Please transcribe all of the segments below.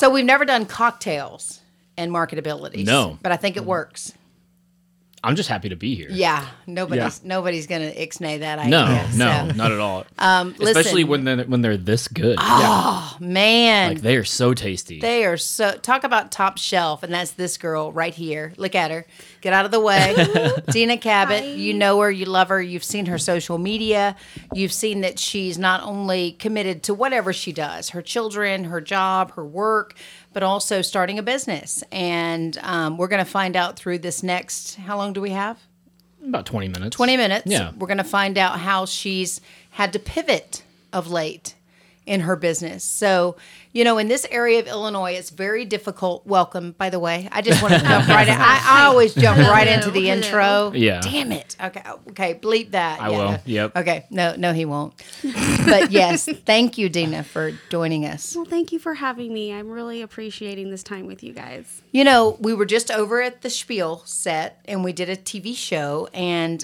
So we've never done cocktails and marketabilities. No. But I think it works. I'm just happy to be here. Yeah. Nobody's going to ixnay that idea. No, not at all. Especially when they're this good. Oh, man. Like, they are so tasty. They are so, talk about top shelf, and that's this girl right here. Look at her. Get out of the way. Dina Cabot, you know her, you love her, you've seen her social media. You've seen that she's not only committed to whatever she does, her children, her job, her work, but also starting a business. And we're going to find out through this next, how long do we have? About 20 minutes. 20 minutes. Yeah. We're going to find out how she's had to pivot of late in her business. So, in this area of Illinois, it's very difficult. Welcome, by the way. I just want to jump right in. I always jump right into the intro. Yeah. Damn it. Okay. Bleep that. I will. Yep. Okay. No, he won't. But yes, thank you, Dina, for joining us. Well, thank you for having me. I'm really appreciating this time with you guys. We were just over at the Spiel set, and we did a TV show. And,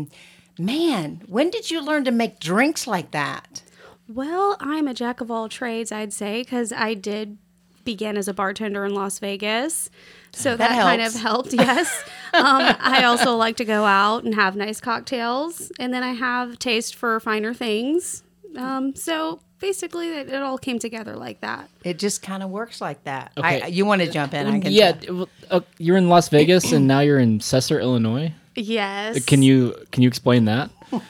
man, when did you learn to make drinks like that? Well, I'm a jack of all trades, I'd say, because I did begin as a bartender in Las Vegas. So that kind of helped, yes. I also like to go out and have nice cocktails. And then I have taste for finer things. So basically, it all came together like that. It just kind of works like that. Okay. You want to jump in? I can tell. You're in Las Vegas and now you're in Cesar, Illinois. Yes. Can you explain that?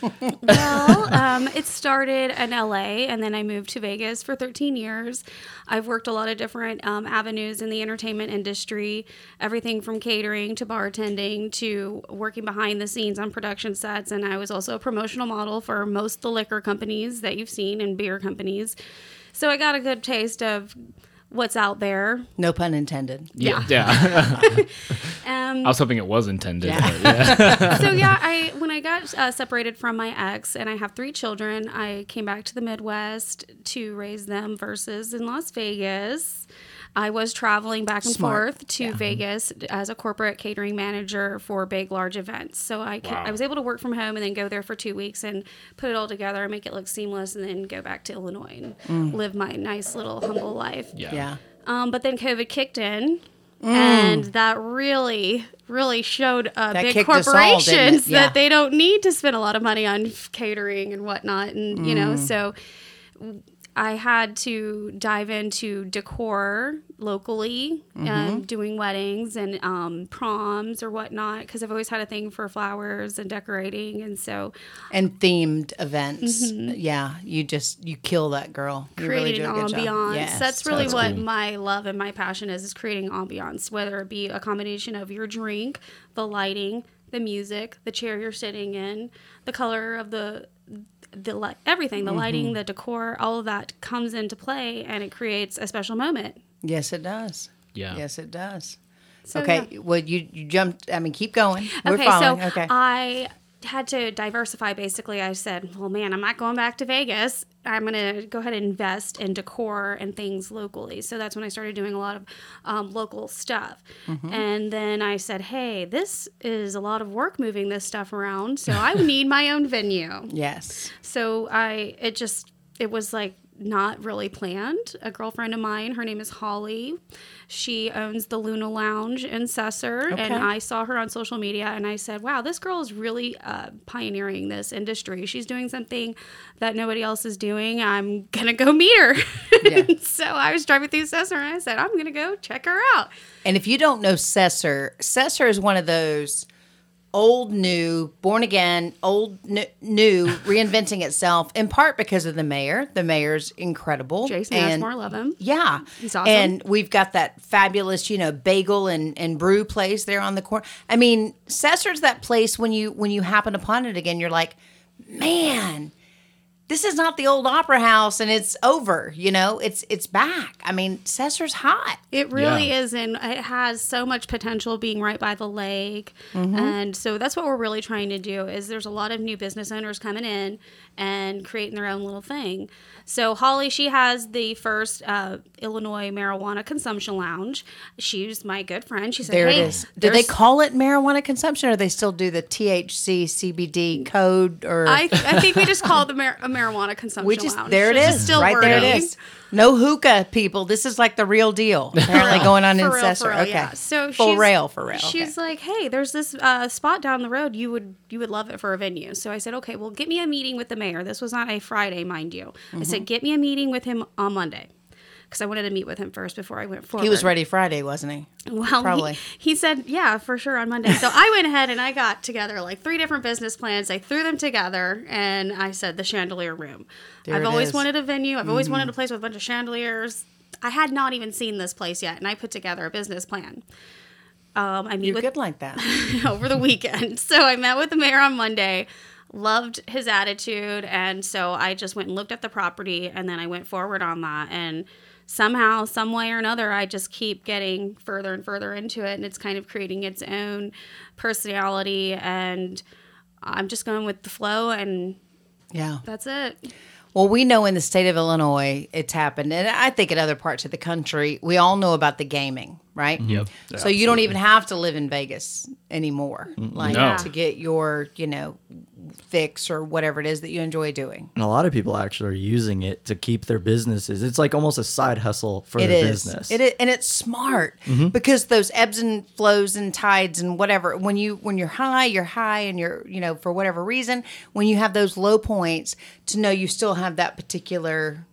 Well, it started in LA and then I moved to Vegas for 13 years. I've worked a lot of different avenues in the entertainment industry, everything from catering to bartending to working behind the scenes on production sets. And I was also a promotional model for most of the liquor companies that you've seen and beer companies. So I got a good taste of what's out there. No pun intended. Yeah. I was hoping it was intended. Yeah. But yeah. So when I got separated from my ex and I have 3 children, I came back to the Midwest to raise them versus in Las Vegas. I was traveling back and forth to Vegas as a corporate catering manager for big, large events. So I was able to work from home and then go there for 2 weeks and put it all together and make it look seamless and then go back to Illinois and live my nice little humble life. Yeah. But then COVID kicked in. And that really, really showed big corporations that they don't need to spend a lot of money on catering and whatnot. And, so I had to dive into decor locally, doing weddings and proms or whatnot, because I've always had a thing for flowers and decorating, and themed events. Yeah, you kill that, girl. You creating really do a good ambiance. job. Yes, that's really what my love and my passion is creating ambiance, whether it be a combination of your drink, the lighting, the music, the chair you're sitting in, the color of everything, the lighting, the decor, all of that comes into play and it creates a special moment. Yes, it does. Yeah. Yes, it does. So, okay. Well, you jumped. I mean, keep going. We're okay. following. So okay. I had to diversify. Basically, I said, well, man, I'm not going back to Vegas. I'm going to go ahead and invest in decor and things locally. So that's when I started doing a lot of local stuff. And then I said, hey, this is a lot of work moving this stuff around. So I need my own venue. Yes. So it was like not really planned. A girlfriend of mine, her name is Holly. She owns the Luna Lounge in Cesar, and I saw her on social media, and I said, wow, this girl is really pioneering this industry. She's doing something that nobody else is doing. I'm going to go meet her. Yeah. So I was driving through Cesar, and I said, I'm going to go check her out. And if you don't know Cesar is one of those old, new, born again, old, new, reinventing itself, in part because of the mayor. The mayor's incredible. Jason Ashmore, love him. Yeah. He's awesome. And we've got that fabulous, bagel and brew place there on the corner. I mean, Cesar's that place when you happen upon it again, you're like, man, this is not the old opera house and it's over, it's back. I mean, Cesar's hot. It really is, and it has so much potential being right by the lake. And so that's what we're really trying to do is there's a lot of new business owners coming in and creating their own little thing. So Holly, she has the first Illinois marijuana consumption lounge. She's my good friend. She said, there hey, it is. Do they call it marijuana consumption or they still do the THC, CBD code? Or I think we just call it the marijuana marijuana consumption lounge. There it is. Still right wording. there it is. No hookah, people. This is like the real deal. Apparently going on in Cessna. Okay. Yeah. So for real. She's like, hey, there's this spot down the road. You would love it for a venue. So I said, okay, well, get me a meeting with the mayor. This was on a Friday, mind you. I said, get me a meeting with him on Monday. Because I wanted to meet with him first before I went forward. He was ready Friday, wasn't he? Well, probably. He said, yeah, for sure on Monday. So I went ahead and I got together like 3 different business plans. I threw them together and I said the Chandelier Room. I've always wanted a venue. I've always wanted a place with a bunch of chandeliers. I had not even seen this place yet, and I put together a business plan. You're good like that. over the weekend. So I met with the mayor on Monday. Loved his attitude, and so I just went and looked at the property, and then I went forward on that. And somehow, some way or another, I just keep getting further and further into it, and it's kind of creating its own personality, and I'm just going with the flow, and that's it. Well, we know in the state of Illinois it's happened, and I think in other parts of the country, we all know about the gaming, right? Yep. So you don't even have to live in Vegas anymore, to get your, fix or whatever it is that you enjoy doing. And a lot of people actually are using it to keep their businesses. It's like almost a side hustle for their business. It is, and it's smart because those ebbs and flows and tides and whatever. When you're high, and you're for whatever reason. When you have those low points, to know you still have that particular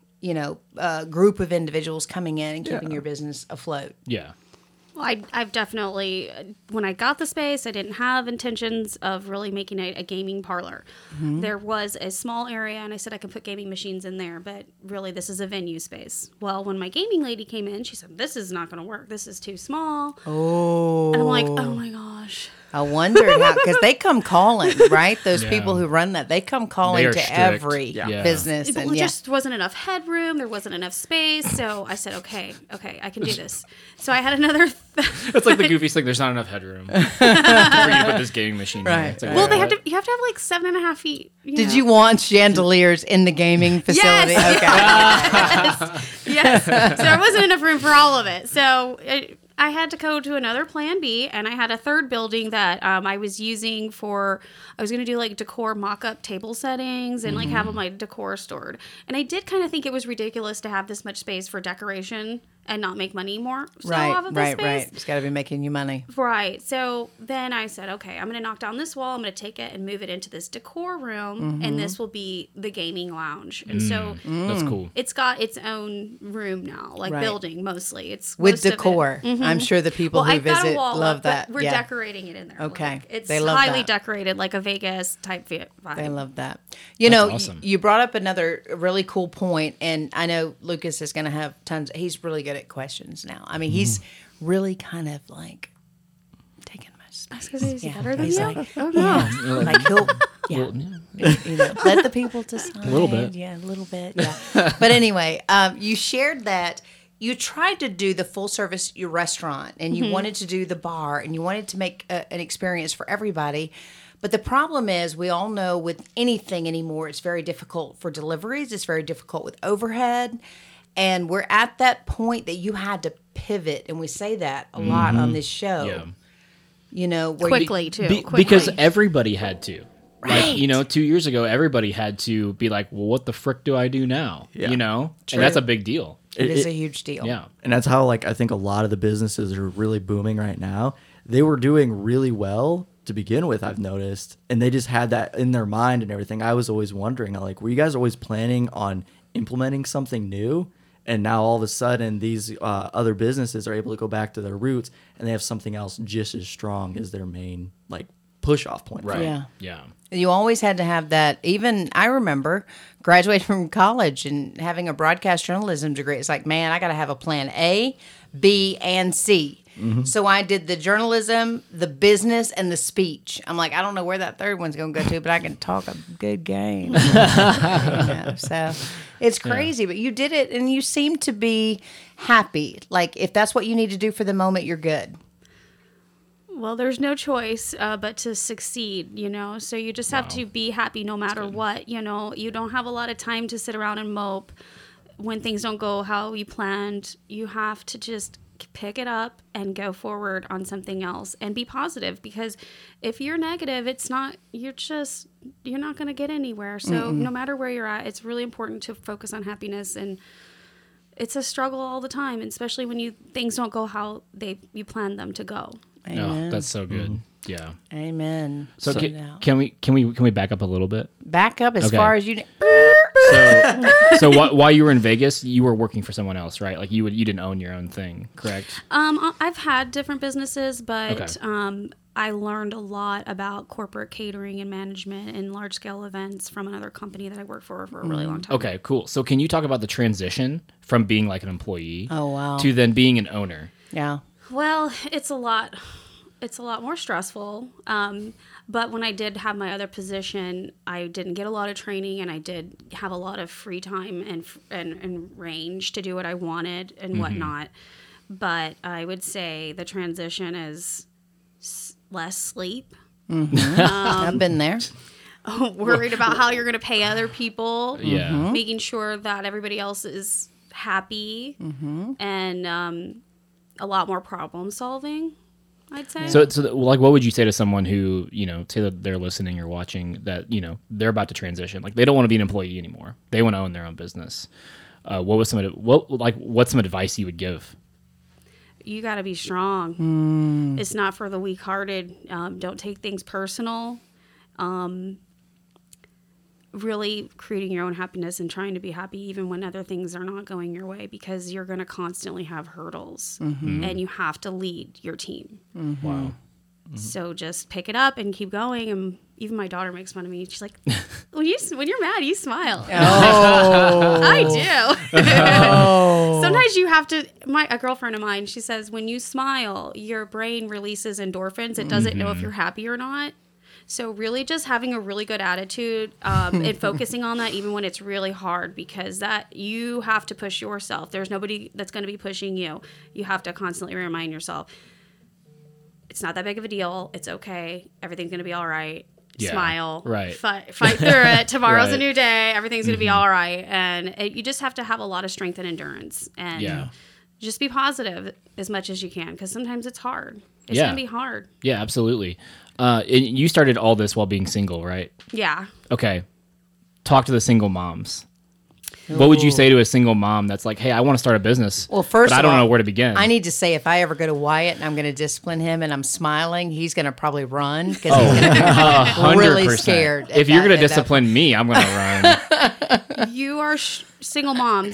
group of individuals coming in and keeping your business afloat. Yeah. Well, I've definitely, when I got the space, I didn't have intentions of really making a gaming parlor. There was a small area, and I said I could put gaming machines in there, but really this is a venue space. Well, when my gaming lady came in, she said, this is not going to work. This is too small. Oh. And I'm like, oh my gosh. I wondered how, because they come calling, right? Those people who run that, they come calling to strict. every business. There just wasn't enough headroom. There wasn't enough space. So I said, okay, I can do this. So I had another. It's like the goofiest thing. There's not enough headroom for you to put this gaming machine in. It's like, well, you have to have like 7.5 feet. Did you want chandeliers in the gaming facility? Yes. Okay. Yes. So there wasn't enough room for all of it. So I had to go to another plan B, and I had a third building that I was using I was going to do like decor mock-up table settings and like have all my decor stored. And I did kind of think it was ridiculous to have this much space for decoration and not make money more. Right. It's got to be making you money. Right. So then I said, okay, I'm going to knock down this wall. I'm going to take it and move it into this decor room, and this will be the gaming lounge. And so that's cool. It's got its own room now, like building mostly. It's with decor. I'm sure the people who visit love that. We're decorating it in there. Okay. Like, it's they love highly that. decorated, like a Vegas type vibe. They love that. That's awesome. You brought up another really cool point, and I know Lucas is going to have tons. He's really good at questions now. I mean, he's really kind of like taking my space. He's better than he's you? like, like he'll, let the people decide. A little bit. Yeah, a little bit. Yeah. But anyway, you shared that you tried to do the full service your restaurant, and you wanted to do the bar, and you wanted to make an experience for everybody. But the problem is, we all know with anything anymore, it's very difficult for deliveries. It's very difficult with overhead. And we're at that point that you had to pivot. And we say that a lot on this show. Yeah. Where Quickly, too. Because everybody had to. Right. Like, 2 years ago, everybody had to be like, well, what the frick do I do now? Yeah. And that's a big deal. It is a huge deal. Yeah. And that's how, I think a lot of the businesses are really booming right now. They were doing really well to begin with, I've noticed, and they just had that in their mind and everything. I was always wondering, were you guys always planning on implementing something new? And now all of a sudden, these other businesses are able to go back to their roots, and they have something else just as strong as their main push-off point. Right. Yeah. You always had to have that. Even I remember graduating from college and having a broadcast journalism degree. It's like, man, I got to have a plan A, B, and C. So I did the journalism, the business, and the speech. I'm like, I don't know where that third one's going to go to, but I can talk a good game. So it's crazy, but you did it, and you seem to be happy. Like, if that's what you need to do for the moment, you're good. Well, there's no choice but to succeed, So you just have to be happy no matter what, You don't have a lot of time to sit around and mope when things don't go how you planned. You have to just pick it up and go forward on something else and be positive, because if you're negative, you're not going to get anywhere. So no matter where you're at, it's really important to focus on happiness, and it's a struggle all the time, especially when things don't go how you planned them to go. Amen. No, that's so good. Yeah. Amen. So now- can we back up a little bit? back up as Okay. far as you. So while you were in Vegas, you were working for someone else, right? Like you didn't own your own thing, correct? I've had different businesses, but Okay. I learned a lot about corporate catering and management and large scale events from another company that I worked for a really long time. Okay, cool. So can you talk about the transition from being like an employee Oh, wow. to then being an owner? Yeah. Well, it's a lot more stressful. But when I did have my other position, I didn't get a lot of training, and I did have a lot of free time and range to do what I wanted and whatnot. But I would say the transition is less sleep, I've been there. worried about how you're going to pay other people, Yeah. making sure that everybody else is happy, and a lot more problem solving, I'd say. So like, what would you say to someone who, say that they're listening or watching that, they're about to transition, like they don't want to be an employee anymore. They want to own their own business. What's some advice you would give? You got to be strong. It's not for the weak-hearted. Don't take things personal. Really creating your own happiness and trying to be happy even when other things are not going your way, because you're going to constantly have hurdles, and you have to lead your team. Wow. So just pick it up and keep going. And even my daughter makes fun of me. She's like, when you're mad, you smile. Oh. I do. Sometimes you have to. A girlfriend of mine, she says, when you smile, your brain releases endorphins. It doesn't know if you're happy or not. So really just having a really good attitude and focusing on that even when it's really hard, because that you have to push yourself. There's nobody that's going to be pushing you. You have to constantly remind yourself, it's not that big of a deal. It's okay. Everything's going to be all right. Yeah, Smile. right. Fight through it. Tomorrow's a Right. new day. Everything's going to be all right. And you just have to have a lot of strength and endurance. And just be positive as much as you can, because sometimes it's hard. It's Yeah. going to be hard. Yeah, absolutely. And you started all this while being single, right? Yeah. Okay. Talk to the single moms. What would you say to a single mom that's like, hey, I want to start a business, Well, first but I of don't all, know where to begin? I need to say, if I ever go to Wyatt and I'm going to discipline him and I'm smiling, he's going to probably run because he's going to be 100%. really scared. If you're going to at that discipline me, I'm going to run. You are single moms.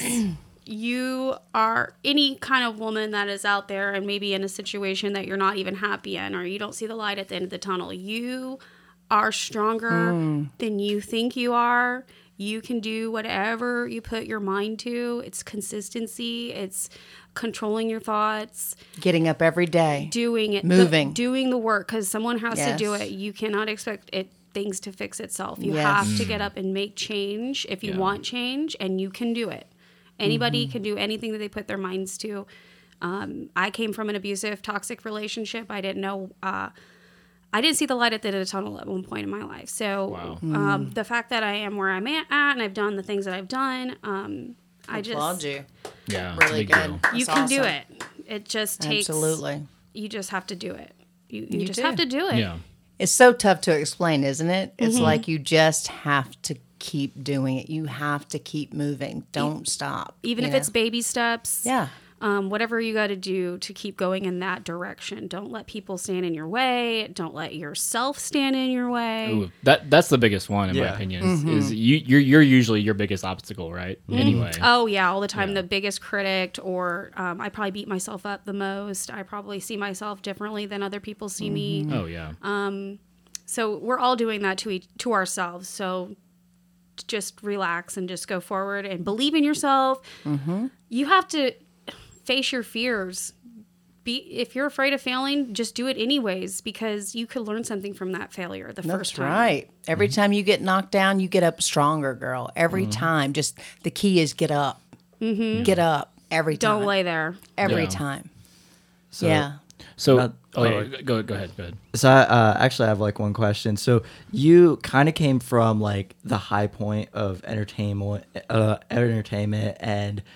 You are any kind of woman that is out there and maybe in a situation that you're not even happy in, or you don't see the light at the end of the tunnel. You are stronger than you think you are. You can do whatever you put your mind to. It's consistency. It's controlling your thoughts, Getting up every day. doing it, Moving. doing the work, because someone has to do Yes. it. You cannot expect things to fix itself. You Yes. have to get up and make change if you Yeah. want change, and you can do it. Anybody can do anything that they put their minds to. I came from an abusive, toxic relationship. I didn't know. I didn't see the light at the end of the tunnel at one point in my life. So the fact that I am where I'm at and I've done the things that I've done, I Applaud just you. Yeah, it's a Really big good. deal. you That's can do awesome. it. It just takes Absolutely. You just have to do it. You You just do. have to do it. Yeah. It's so tough to explain, isn't it? It's like you just have to keep doing it. You have to keep moving. Don't stop. Even you if know? it's baby steps. Yeah. Whatever you got to do to keep going in that direction. Don't let people stand in your way. Don't let yourself stand in your way. Ooh, that's the biggest one in my Yeah. opinion. Mm-hmm. Is you're usually your biggest obstacle, right? Anyway. Oh yeah, all the time. The biggest critic, or I probably beat myself up the most. I probably see myself differently than other people see me. Oh yeah. So we're all doing that to ourselves. So just relax and just go forward and believe in yourself. You have to face your fears. If you're afraid of failing, just do it anyways, because you could learn something from that failure the first That's time. right. Every time you get knocked down, you get up stronger, girl. Every time. Just the key is get up. Get up every time. Don't lay there. Every Yeah. time. So, Yeah. So Not- go ahead. So I actually have like one question. So you kind of came from like the high point of entertainment, and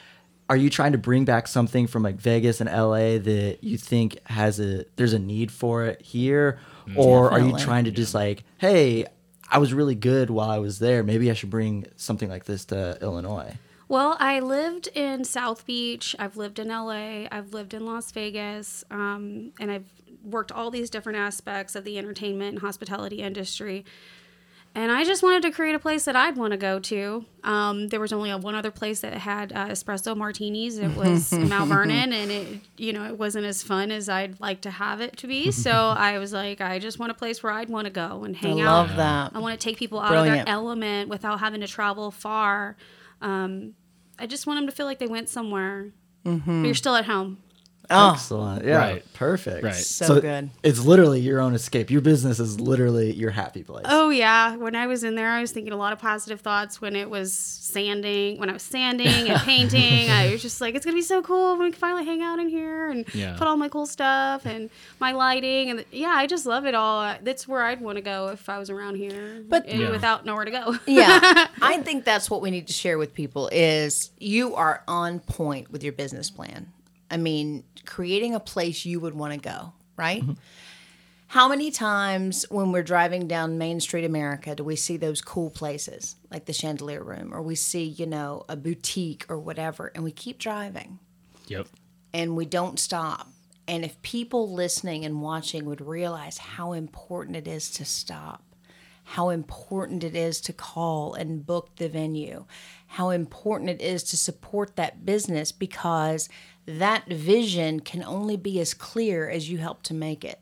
are you trying to bring back something from like Vegas and LA that you think there's a need for it here? Or are you Definitely. trying to just like, hey, I was really good while I was there. Maybe I should bring something like this to Illinois. Well, I lived in South Beach. I've lived in LA. I've lived in Las Vegas. And I've worked all these different aspects of the entertainment and hospitality industry. And I just wanted to create a place that I'd want to go to. There was only one other place that had espresso martinis. It was Mount Vernon, and it wasn't as fun as I'd like to have it to be. So I was like, I just want a place where I'd want to go and hang I out. love that. I want to take people out of Brilliant. their element without having to travel far. I just want them to feel like they went somewhere, but you're still at home. Oh, Excellent. Yeah. Right. Perfect. Right. so good. It's literally your own escape. Your business is literally your happy place. Oh yeah, when I was in there, I was thinking a lot of positive thoughts. When I was sanding and painting, I was just like, it's gonna be so cool when we can finally hang out in here and Yeah. put all my cool stuff and my lighting and I just love it all. That's where I'd want to go if I was around here, But- and Yeah. without nowhere to go. Yeah, I think that's what we need to share with people is you are on point with your business plan. I mean, creating a place you would want to go, right? How many times when we're driving down Main Street America do we see those cool places like the Chandelier Room, or we see, a boutique or whatever, and we keep driving Yep. and we don't stop. And if people listening and watching would realize how important it is to stop, how important it is to call and book the venue, how important it is to support that business, because that vision can only be as clear as you help to make it.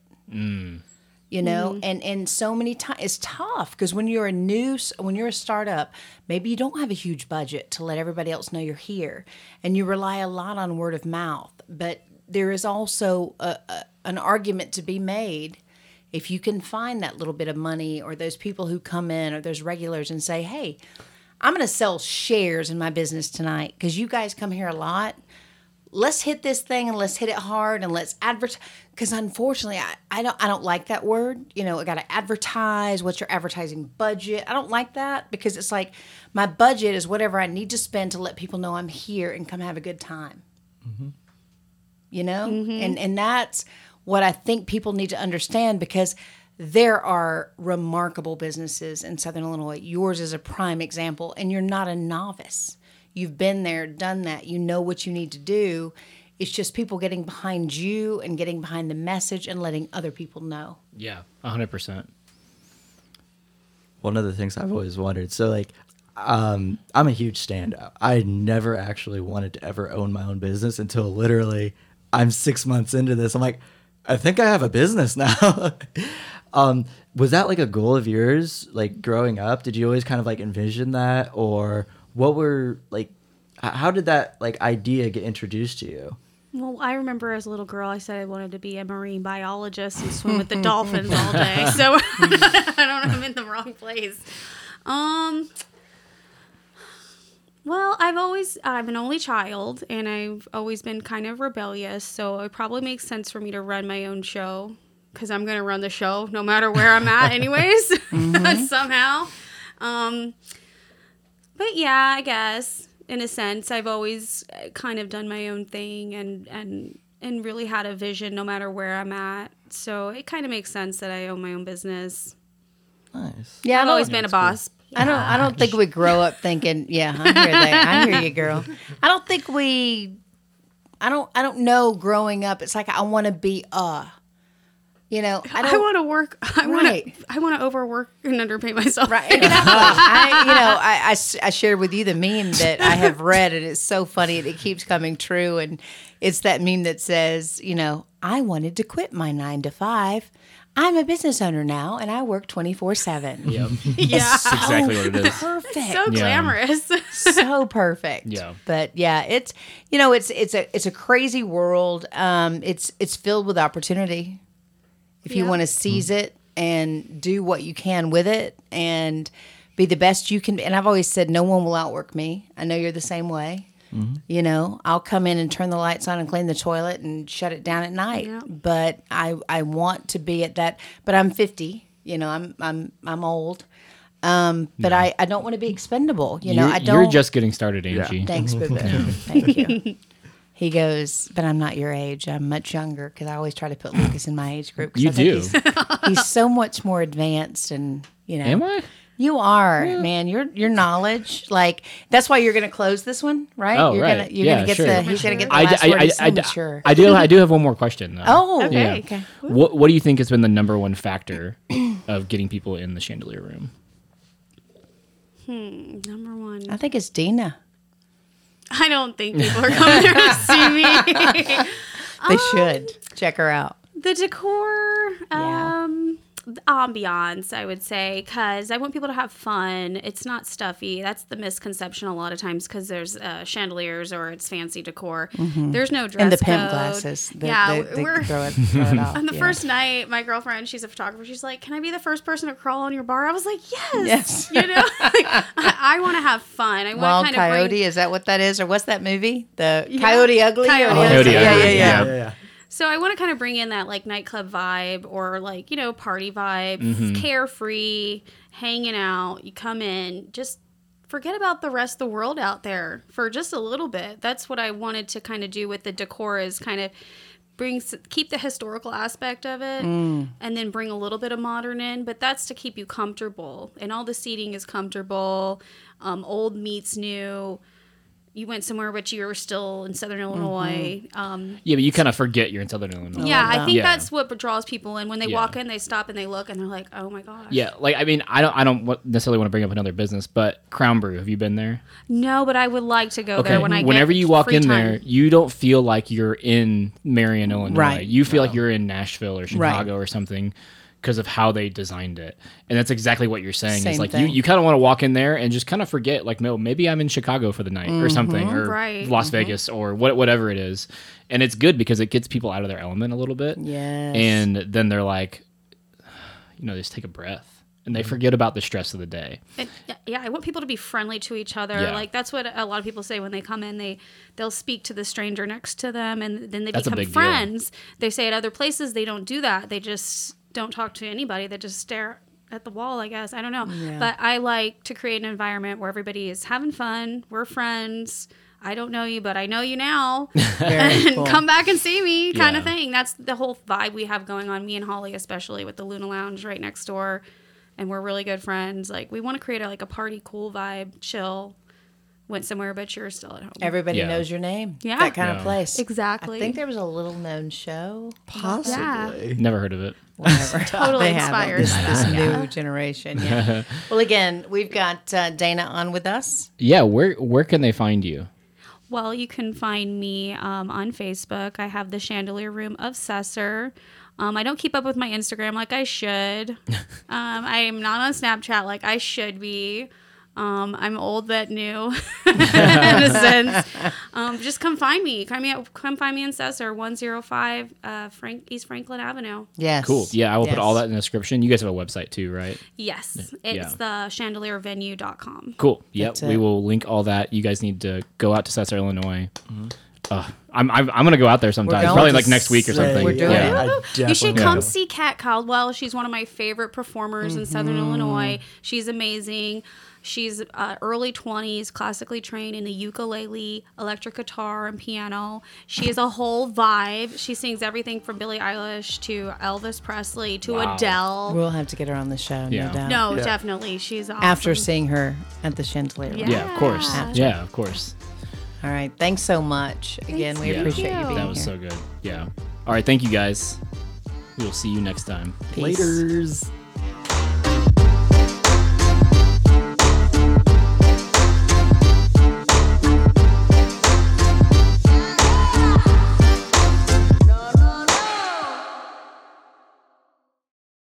And so many times it's tough because when you're a startup, maybe you don't have a huge budget to let everybody else know you're here, and you rely a lot on word of mouth. But there is also an argument to be made if you can find that little bit of money, or those people who come in, or those regulars, and say, hey, I'm going to sell shares in my business tonight because you guys come here a lot. Let's hit this thing and let's hit it hard and let's advertise. Because unfortunately, I don't like that word. I got to advertise. What's your advertising budget? I don't like that because it's like my budget is whatever I need to spend to let people know I'm here and come have a good time. And that's what I think people need to understand, because there are remarkable businesses in Southern Illinois. Yours is a prime example, and you're not a novice. You've been there, done that. You know what you need to do. It's just people getting behind you and getting behind the message and letting other people know. Yeah. 100%. One of the things I've always wondered. So like, I'm a huge standout. I never actually wanted to ever own my own business until literally I'm 6 months into this. I'm like, I think I have a business now. Was that like a goal of yours, like growing up? Did you always kind of like envision that, or what were like, how did that like idea get introduced to you? Well, I remember as a little girl, I said I wanted to be a marine biologist and swim with the dolphins all day. So I don't know, I'm in the wrong place. Well, I'm an only child, and I've always been kind of rebellious. So it probably makes sense for me to run my own show, because I'm going to run the show no matter where I'm at anyways, somehow. But yeah, I guess in a sense, I've always kind of done my own thing and really had a vision no matter where I'm at. So it kind of makes sense that I own my own business. Nice. Yeah, I've always been a boss. I don't think we grow up thinking, yeah, I hear that. I hear you, girl. I don't think I don't know growing up. It's like I want to be I want to work. I want to overwork and underpay myself. Right. Exactly. I shared with you the meme that I have read, and it's so funny, and it keeps coming true. And it's that meme that says, I wanted to quit my 9 to 5. I'm a business owner now, and I work 24/7. Yep. Yeah. That's exactly what it is. Perfect. So glamorous. So perfect. Yeah. But yeah, it's it's a crazy world. It's filled with opportunity. If you Yeah. want to seize it and do what you can with it and be the best you can. And I've always said, no one will outwork me. I know you're the same way. I'll come in and turn the lights on and clean the toilet and shut it down at night. Yeah. But I want to be at that. But I'm 50. I'm old. But I don't want to be expendable. You know, I don't. You're just getting started, Angie. Thanks, boo boo. Thank you. He goes, but I'm not your age. I'm much younger because I always try to put Lucas in my age group. 'Cause You I think do. He's so much more advanced, and you know. Am I? You are, man. Your knowledge, like that's why you're going to close this one, right? Oh, you're right. Gonna, you're Yeah, gonna get sure. he's going to get the last word. He's so mature. I do have one more question though. Oh, Okay. Yeah. okay. What do you think has been the number one factor of getting people in the chandelier room? Number one. I think it's Dina. I don't think people are coming there to see me. They should check her out. The decor, Yeah. the ambiance, I would say, because I want people to have fun. It's not stuffy. That's the misconception a lot of times because there's chandeliers or it's fancy decor. There's no dress And the pimp code. glasses. Yeah, they we're throw it off. on the yeah. first night. My girlfriend, she's a photographer. She's like, "Can I be the first person to crawl on your bar?" I was like, "Yes." Yes. You know, like, I want to have fun. I want Wild to kind of Coyote, bring. is that what that is? Or what's that movie? The Coyote Ugly? Coyote Or- Ugly. Yeah, yeah, yeah. yeah. So I want to kind of bring in that like nightclub vibe or like, you know, party vibe, carefree, hanging out. You come in, just forget about the rest of the world out there for just a little bit. That's what I wanted to kind of do with the decor is kind of keep the historical aspect of it and then bring a little bit of modern in, but that's to keep you comfortable. And all the seating is comfortable. Old meets new. You went somewhere, but you were still in Southern Illinois. Yeah, but you kind of forget you're in Southern Illinois. Yeah, I think Yeah. that's what draws people in. When they Yeah. walk in, they stop and they look and they're like, "Oh my gosh." Yeah, like I mean, I don't necessarily want to bring up another business, but Crown Brew, have you been there? No, but I would like to go there when I Whenever get you walk free in time. there, you don't feel like you're in Marion, Illinois. Right. You feel like you're in Nashville or Chicago or something because of how they designed it. And that's exactly what you're saying. Same is like thing. you kind of want to walk in there and just kind of forget, like, no, maybe I'm in Chicago for the night or something, or Right. Las Vegas or whatever it is. And it's good because it gets people out of their element a little bit. Yes. And then they're like, you know, they just take a breath and they forget about the stress of the day. And, yeah, I want people to be friendly to each other. Yeah. Like that's what a lot of people say when they come in. They'll speak to the stranger next to them, and then they That's a become big deal. friends. They say at other places they don't do that. They just don't talk to anybody. They just stare at the wall. I guess I don't know, but I like to create an environment where everybody is having fun. We're friends. I don't know you, but I know you now. Very And cool. come back and see me kind Yeah. of thing. That's the whole vibe we have going on, me and Holly, especially with the Luna Lounge right next door. And we're really good friends. Like we want to create a party, cool vibe, chill. Went somewhere, but you're still at home. Everybody Yeah. knows your name. Yeah. That kind Yeah. of place. Exactly. I think there was a little known show. Possibly. Never heard of it. Whatever. Totally They have it. inspired This by that. new generation. Yeah. Well, again, we've got Dana on with us. Yeah, where can they find you? Well, you can find me on Facebook. I have the Chandelier Room of Cesar. I don't keep up with my Instagram like I should. I am not on Snapchat like I should be. I'm old but new in a sense. Just come find me. Come find me in Cesar, 105 East Franklin Avenue. Yes. Cool. Yeah, I will put Yes. all that in the description. You guys have a website too, right? Yes, Yeah. it's the chandeliervenue.com. Cool. Yep. That's We it. will link all that. You guys need to go out to Cesar, Illinois. I'm gonna go out there sometime. going Probably to like next week or say, something. We're doing yeah. it. I You definitely should will. come see Kat Caldwell. She's one of my favorite performers in Southern Illinois. She's amazing. She's early 20s, classically trained in the ukulele, electric guitar, and piano. She is a whole vibe. She sings everything from Billie Eilish to Elvis Presley to Wow. Adele. We'll have to get her on the show, Yeah. no doubt. No, Yeah. definitely. She's awesome. After seeing her at the Chandelier. Room. Yeah, of course. Yeah. Yeah, of course. All right. Thanks so much. Again, we Yeah. appreciate you you. being That was here. so good. Yeah. All right. Thank you guys. We will see you next time. Peace. Laters.